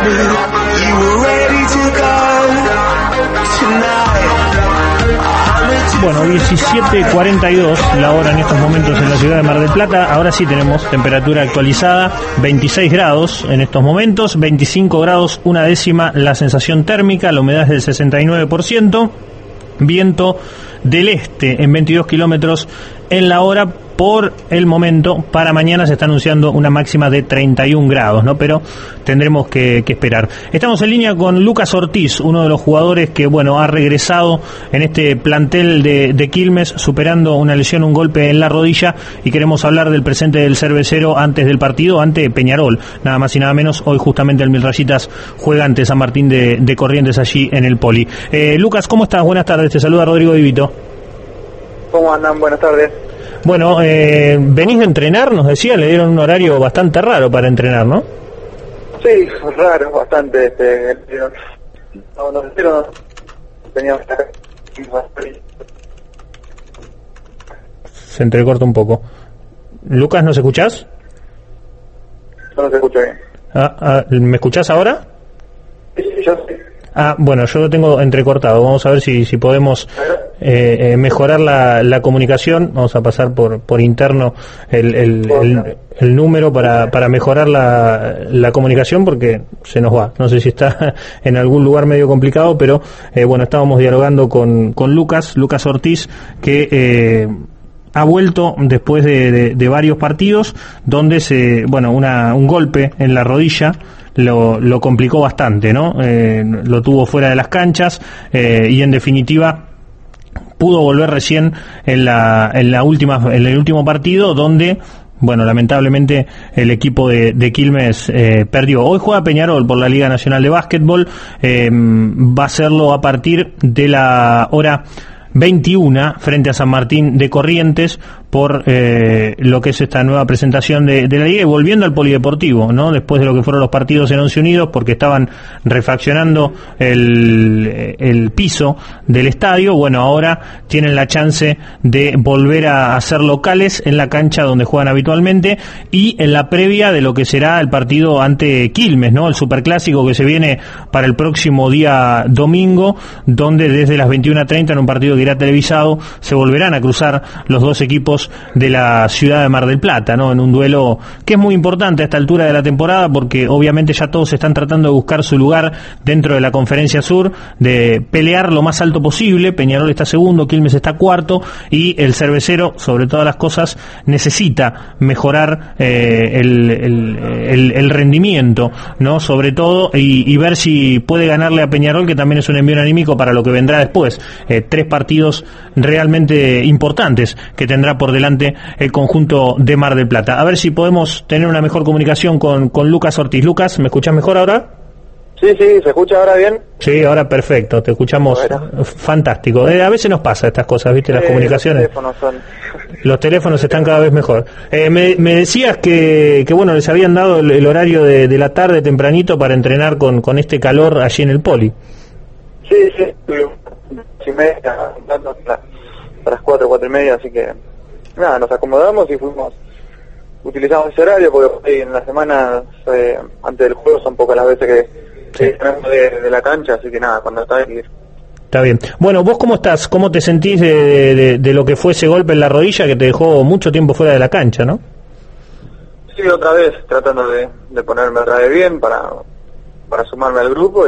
You were ready to go tonight. Bueno, 17:42 la hora en estos momentos en la ciudad de Mar del Plata. Ahora sí tenemos temperatura actualizada, 26 grados en estos momentos, 25 grados una décima la sensación térmica, la humedad es del 69%, viento del este en 22 kilómetros en la hora. Por el momento, para mañana se está anunciando una máxima de 31 grados, ¿no? Pero tendremos que esperar. Estamos en línea con Lucas Ortiz, uno de los jugadores que, bueno, ha regresado en este plantel de Quilmes, superando una lesión, un golpe en la rodilla, y queremos hablar del presente del cervecero antes del partido, ante Peñarol, nada más y nada menos. Hoy justamente el Mil Rayitas juega ante San Martín de Corrientes allí en el Poli. Lucas, ¿cómo estás? Buenas tardes, te saluda Rodrigo Divito. ¿Cómo andan? Buenas tardes. Bueno, venís de entrenar, nos decía, le dieron un horario bastante raro para entrenar, ¿no? Sí, raro, bastante. Nos dieron, teníamos Se entrecorta un poco. Lucas, ¿nos escuchás? No se escucha bien. ¿Me escuchás ahora? Sí, yo sí. Bueno, yo lo tengo entrecortado. Vamos a ver si podemos mejorar la comunicación. Vamos a pasar por interno el número para mejorar la comunicación, porque se nos va. No sé si está en algún lugar medio complicado, pero bueno, estábamos dialogando con Lucas Ortiz, que ha vuelto después de varios partidos donde un golpe en la rodilla lo complicó bastante, ¿no? Lo tuvo fuera de las canchas, y en definitiva pudo volver recién en el último partido, donde, bueno, lamentablemente el equipo de Quilmes perdió. Hoy juega Peñarol por la Liga Nacional de Básquetbol. Va a hacerlo a partir de la hora 21 frente a San Martín de Corrientes, por lo que es esta nueva presentación de la Liga, y volviendo al polideportivo, ¿no? Después de lo que fueron los partidos en Once Unidos, porque estaban refaccionando el piso del estadio. Bueno, ahora tienen la chance de volver a ser locales en la cancha donde juegan habitualmente, y en la previa de lo que será el partido ante Quilmes, ¿no? El superclásico que se viene para el próximo día domingo, donde desde las 21:30, en un partido que irá televisado, se volverán a cruzar los dos equipos de la ciudad de Mar del Plata, ¿no? En un duelo que es muy importante a esta altura de la temporada, porque obviamente ya todos están tratando de buscar su lugar dentro de la Conferencia Sur, de pelear lo más alto posible. Peñarol está segundo, Quilmes está cuarto, y el cervecero, sobre todas las cosas, necesita mejorar el rendimiento, ¿no? Sobre todo, y ver si puede ganarle a Peñarol, que también es un envío anímico para lo que vendrá después. 3 partidos realmente importantes que tendrá por delante el conjunto de Mar del Plata. A ver si podemos tener una mejor comunicación con Lucas Ortiz. Lucas, ¿me escuchás mejor ahora? Sí, ¿se escucha ahora bien? Sí, ahora perfecto, te escuchamos. Bueno. Fantástico. A veces nos pasa estas cosas, ¿viste? Las comunicaciones. Los teléfonos están cada vez mejor. Me decías que bueno, les habían dado el horario de la tarde tempranito para entrenar con este calor allí en el Poli. Sí, 2:30, a las 4:30, así que nada, nos acomodamos y utilizamos ese horario, porque en la semana antes del juego son pocas las veces que salimos de la cancha, así que nada, cuando está bien. Está bien. Bueno, ¿vos cómo estás? ¿Cómo te sentís de lo que fue ese golpe en la rodilla que te dejó mucho tiempo fuera de la cancha, no? Sí, otra vez, tratando de ponerme otra vez bien para sumarme al grupo.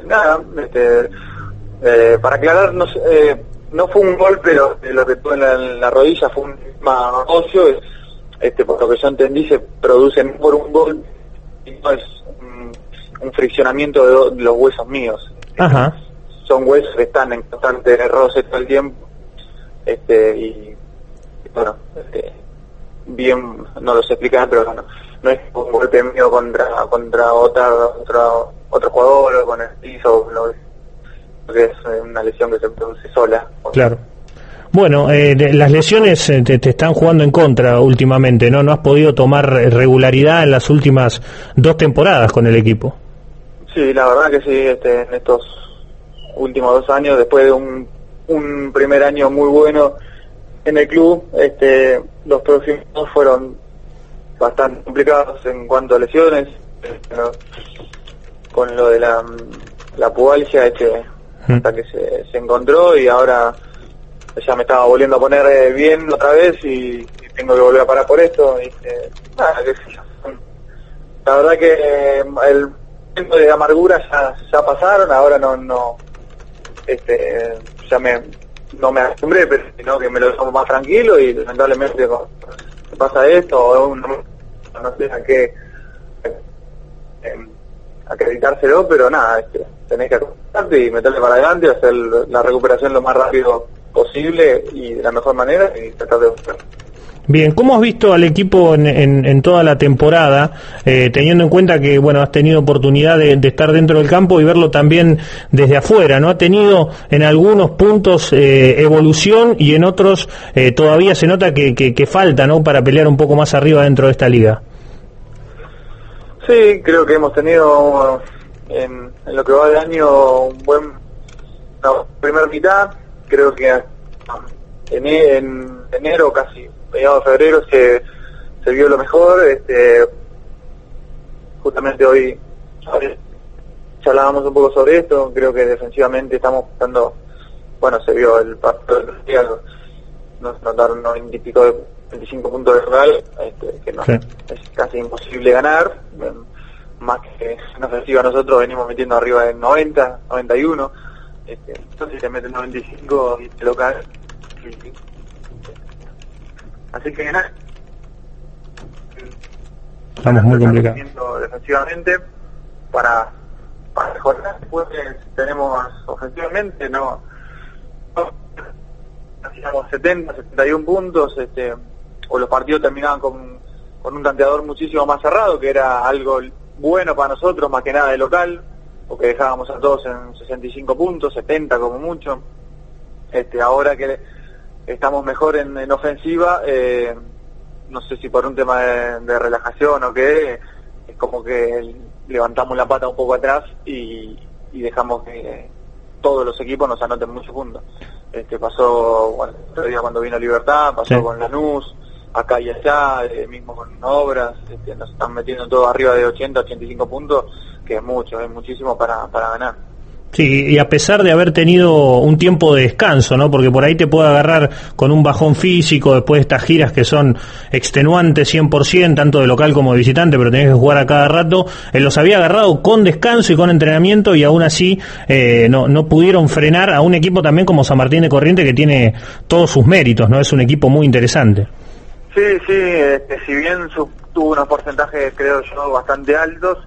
Para aclarar, no fue un golpe lo que tuve en la rodilla, fue un ocio. Por lo que yo entendí, se produce por un golpe, y no es un friccionamiento de los huesos míos. Ajá. Son huesos que están en constante roce todo el tiempo, bien, no lo sé explicar, pero no es un golpe mío contra otro jugador o con el piso, que es una lesión que se produce sola. Claro. Bueno, las lesiones te están jugando en contra últimamente, ¿no? No has podido tomar regularidad en las últimas 2 temporadas con el equipo. Sí, la verdad que sí, en estos últimos 2 años, después de un primer año muy bueno en el club, los próximos fueron bastante complicados en cuanto a lesiones, con lo de la pubalgia, hasta que se encontró, y ahora ya me estaba volviendo a poner bien otra vez y tengo que volver a parar por esto. Nada, qué sé yo. La verdad que el momento de amargura ya pasaron, ahora no me acostumbré, pero sino que me lo tomo más tranquilo, y lamentablemente me pasa esto, o no sé a qué acreditárselo, pero nada, tenés que acostumbrarte y meterle para adelante, hacer la recuperación lo más rápido posible y de la mejor manera, y tratar de buscar. Bien, ¿cómo has visto al equipo en toda la temporada, teniendo en cuenta que, bueno, has tenido oportunidad de estar dentro del campo y verlo también desde afuera, ¿no? Ha tenido en algunos puntos evolución, y en otros todavía se nota que falta, ¿no?, para pelear un poco más arriba dentro de esta liga. Sí, creo que hemos tenido en lo que va del año una primera mitad. Creo que en enero, casi mediados de febrero, se vio lo mejor. Justamente hoy charlábamos un poco sobre esto. Creo que defensivamente estamos buscando, bueno, se vio el partido del día, nos notaron 90 y pico de 25 puntos de total, que no, sí, es casi imposible ganar, más que en ofensiva nosotros venimos metiendo arriba de 90, 91, entonces te meten 95 y te lo caen. Así que nada, estamos muy complicados defensivamente para mejorar. Después tenemos ofensivamente, no hacíamos 70, 71 puntos, o los partidos terminaban con un tanteador muchísimo más cerrado, que era algo bueno para nosotros, más que nada de local, porque dejábamos a todos en 65 puntos, 70 como mucho. Ahora que estamos mejor en ofensiva, no sé si por un tema de relajación o qué, es como que levantamos la pata un poco atrás y dejamos que todos los equipos nos anoten muchos puntos. Pasó, bueno, el otro día cuando vino Libertad, pasó sí, con Lanús, acá y allá, mismo con Obras, nos están metiendo todos arriba de 80, 85 puntos, que es mucho, es muchísimo para ganar. Sí, y a pesar de haber tenido un tiempo de descanso, ¿no? Porque por ahí te puede agarrar con un bajón físico después de estas giras que son extenuantes 100%, tanto de local como de visitante, pero tenés que jugar a cada rato. Los había agarrado con descanso y con entrenamiento, y aún así no pudieron frenar a un equipo también como San Martín de Corrientes, que tiene todos sus méritos, ¿no? Es un equipo muy interesante. Sí, si bien tuvo unos porcentajes, creo yo, bastante altos,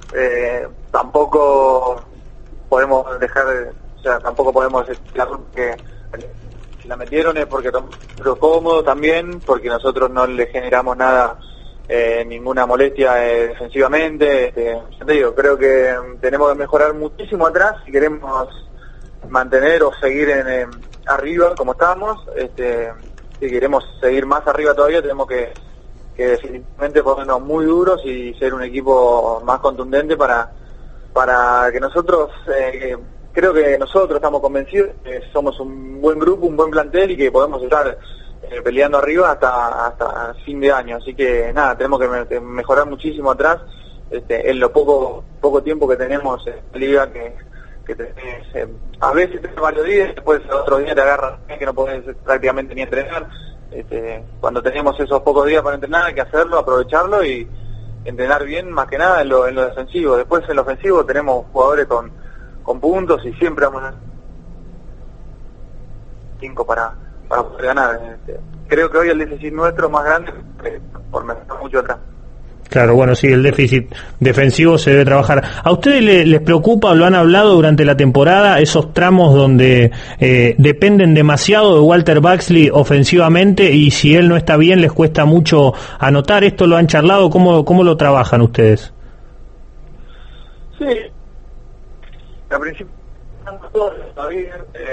tampoco podemos tampoco podemos decir que si la metieron es porque lo cómodo también, porque nosotros no le generamos nada, ninguna molestia defensivamente. Ya te digo, creo que tenemos que mejorar muchísimo atrás si queremos mantener o seguir arriba como estamos. Si queremos seguir más arriba todavía, tenemos que definitivamente ponernos muy duros y ser un equipo más contundente para que nosotros, creo que nosotros estamos convencidos que somos un buen grupo, un buen plantel, y que podemos estar peleando arriba hasta fin de año. Así que nada, tenemos que mejorar muchísimo atrás, en lo poco tiempo que tenemos en la liga, que tenés, a veces tenés varios días, después otro día te agarras que no podés prácticamente ni entrenar. Cuando tenemos esos pocos días para entrenar, hay que hacerlo, aprovecharlo y entrenar bien, más que nada en lo defensivo. Después en lo ofensivo tenemos jugadores con puntos, y siempre vamos a 5 para poder ganar. Creo que hoy el déficit nuestro es más grande por mejorar mucho atrás. Claro, bueno, sí, el déficit defensivo se debe trabajar. ¿A ustedes les preocupa, lo han hablado durante la temporada, esos tramos donde dependen demasiado de Walter Baxley ofensivamente, y si él no está bien les cuesta mucho anotar? ¿Esto lo han charlado? ¿Cómo lo trabajan ustedes? Sí, al principio está bien.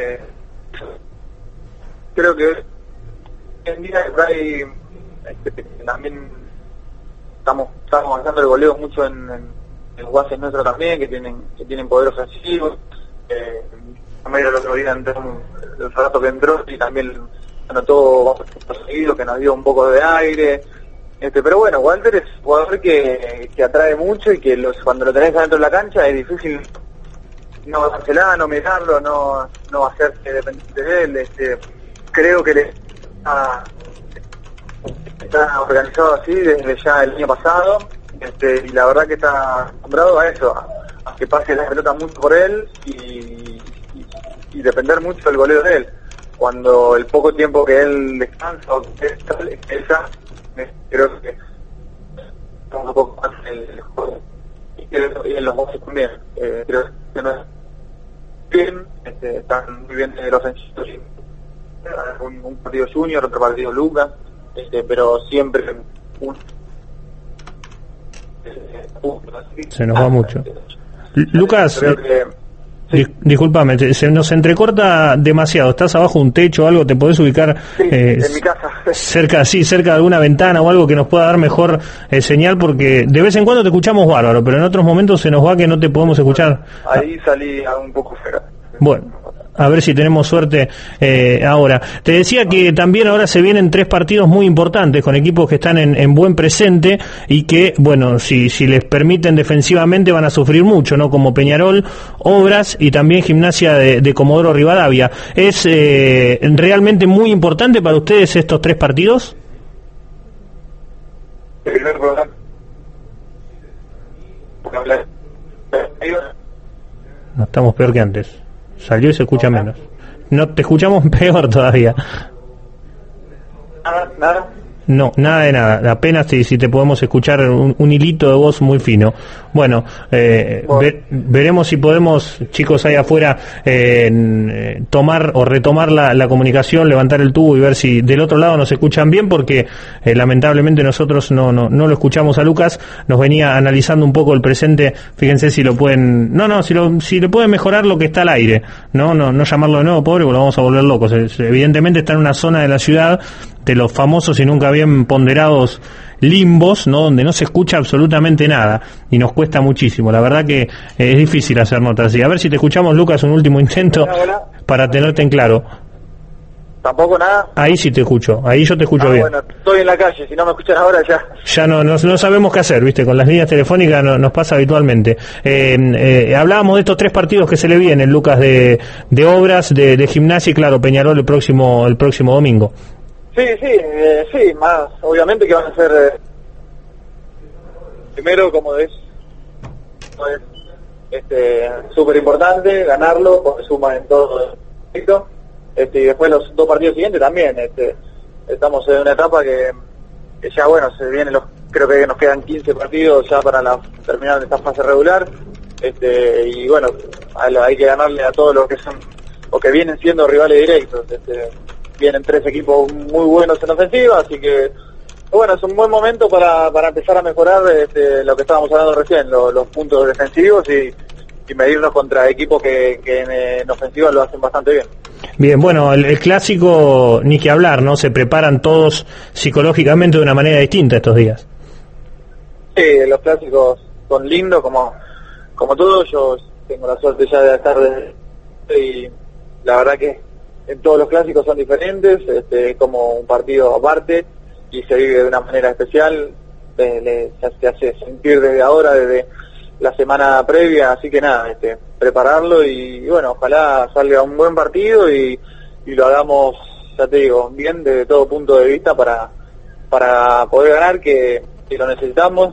Creo que hoy en día hay también estamos avanzando el goleo mucho en los bases nuestros también, que tienen poder ofensivo. También el otro día el rato que entró, y también anotó seguido, que nos dio un poco de aire. Pero bueno, Walter es un jugador que atrae mucho y que cuando lo tenés adentro de la cancha es difícil no dársela, no mirarlo, no hacerse dependiente de él. Creo que está organizado así desde ya el año pasado, y la verdad que está acostumbrado a eso, a que pase la pelota mucho por él y depender mucho del goleo de él. Cuando el poco tiempo que él descansa o que él creo que estamos un poco más en el juego y en los goles también. Creo que no es bien, están muy bien los ofensivos, un partido Junior, otro partido Lucas, pero siempre se nos va mucho. Lucas, creo que sí. Discúlpame, se nos entrecorta demasiado. ¿Estás abajo de un techo o algo? ¿Te podés ubicar en mi casa? cerca de alguna ventana o algo que nos pueda dar mejor señal? Porque de vez en cuando te escuchamos bárbaro, pero en otros momentos se nos va que no te podemos escuchar. Ahí salí un poco fuera. Bueno, a ver si tenemos suerte ahora. Te decía que también ahora se vienen 3 partidos muy importantes con equipos que están en buen presente y que, bueno, si les permiten defensivamente van a sufrir mucho, ¿no? Como Peñarol, Obras y también Gimnasia de Comodoro Rivadavia. ¿Es realmente muy importante para ustedes estos 3 partidos? No, estamos peor que antes. Salió y se escucha menos. No, te escuchamos peor todavía. ¿Nada? No, nada de nada. Apenas si te podemos escuchar un hilito de voz muy fino. Bueno, veremos si podemos, chicos ahí afuera, tomar o retomar la comunicación, levantar el tubo y ver si del otro lado nos escuchan bien, porque lamentablemente nosotros no lo escuchamos a Lucas. Nos venía analizando un poco el presente. Fíjense si lo pueden, si le pueden mejorar lo que está al aire, no llamarlo de nuevo, pobre, porque lo vamos a volver locos. Evidentemente está en una zona de la ciudad de los famosos y nunca bien ponderados limbos, ¿no? Donde no se escucha absolutamente nada y nos cuesta muchísimo. La verdad que es difícil hacer notas así. A ver si te escuchamos, Lucas, un último intento. Hola. Para tenerte en claro. ¿Tampoco nada? Ahí sí te escucho, ahí yo te escucho bien. Bueno, estoy en la calle, si no me escuchan ahora ya no sabemos qué hacer, ¿viste? Con las líneas telefónicas nos pasa habitualmente. Hablábamos de estos 3 partidos que se le vienen, Lucas, de Obras, de Gimnasia y claro, Peñarol el próximo domingo. Sí, más obviamente que van a ser primero, como es súper importante ganarlo, porque suma en todo el proyecto, y después los 2 partidos siguientes también. Estamos en una etapa que ya, bueno, se vienen creo que nos quedan 15 partidos ya para terminar esta fase regular, y bueno, hay que ganarle a todos los que son o que vienen siendo rivales directos. Vienen 3 equipos muy buenos en ofensiva, así que bueno, es un buen momento para empezar a mejorar lo que estábamos hablando recién, los puntos defensivos y medirnos contra equipos que en ofensiva lo hacen bastante bien. Bien, bueno, el clásico ni que hablar, ¿no? Se preparan todos psicológicamente de una manera distinta estos días. Sí, los clásicos son lindos como todos. Yo tengo la suerte ya de estar y la verdad que en todos los clásicos son diferentes, como un partido aparte y se vive de una manera especial, se hace sentir desde ahora, desde la semana previa, así que nada, prepararlo y bueno, ojalá salga un buen partido y lo hagamos, ya te digo, bien desde todo punto de vista para poder ganar, que lo necesitamos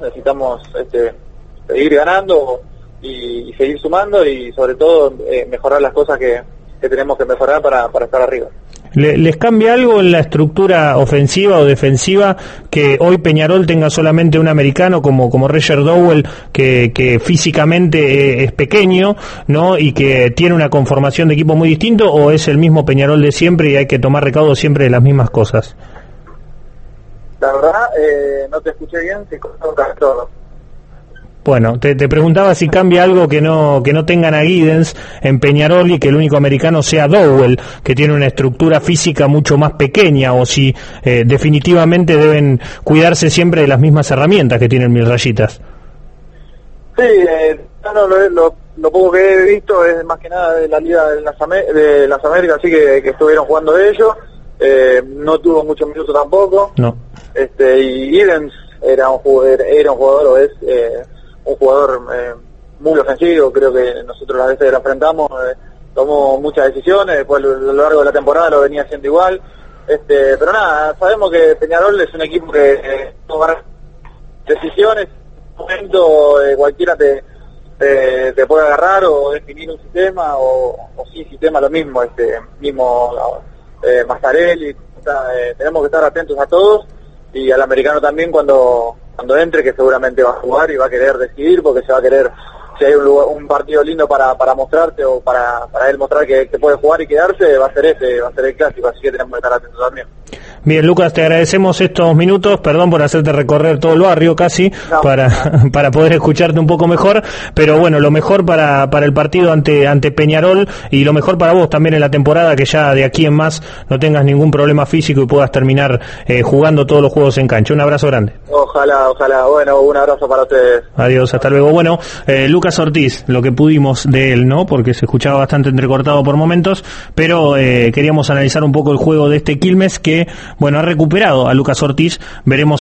seguir ganando y seguir sumando y sobre todo mejorar las cosas que tenemos que mejorar para estar arriba. ¿Les cambia algo en la estructura ofensiva o defensiva que hoy Peñarol tenga solamente un americano como Roger Dowell, que físicamente es pequeño, ¿no? Y que tiene una conformación de equipo muy distinto, o es el mismo Peñarol de siempre y hay que tomar recaudo siempre de las mismas cosas? La verdad, no te escuché bien, se cortó todo. Bueno, te preguntaba si cambia algo que no tengan a Giddens en Peñarol y que el único americano sea Dowell, que tiene una estructura física mucho más pequeña, o si definitivamente deben cuidarse siempre de las mismas herramientas que tienen Mil Rayitas. Sí, lo poco que he visto es más que nada de la Liga de las Américas, así que estuvieron jugando ellos, no tuvo muchos minutos tampoco. No. Y Idens era un jugador o es un jugador muy ofensivo. Creo que nosotros las veces que lo enfrentamos tomó muchas decisiones, después a lo largo de la temporada lo venía haciendo igual. Pero nada, sabemos que Peñarol es un equipo que toma decisiones, en un momento cualquiera te puede agarrar o definir un sistema o sin sistema lo mismo, Mazzarelli, tenemos que estar atentos a todos y al americano también cuando entre, que seguramente va a jugar y va a querer decidir porque se va a querer, si hay un partido lindo para mostrarte o para él mostrar que puede jugar y quedarse, va a ser el clásico, así que tenemos que estar atentos también. Bien, Lucas, te agradecemos estos minutos, perdón por hacerte recorrer todo el barrio casi, no, para poder escucharte un poco mejor, pero bueno, lo mejor para el partido ante Peñarol y lo mejor para vos también en la temporada, que ya de aquí en más no tengas ningún problema físico y puedas terminar jugando todos los juegos en cancha. Un abrazo grande. Ojalá, bueno, un abrazo para ustedes. Adiós, hasta luego. Bueno, Lucas Ortiz, lo que pudimos de él, ¿no? Porque se escuchaba bastante entrecortado por momentos, pero queríamos analizar un poco el juego de este Quilmes que, bueno, ha recuperado a Lucas Ortiz, veremos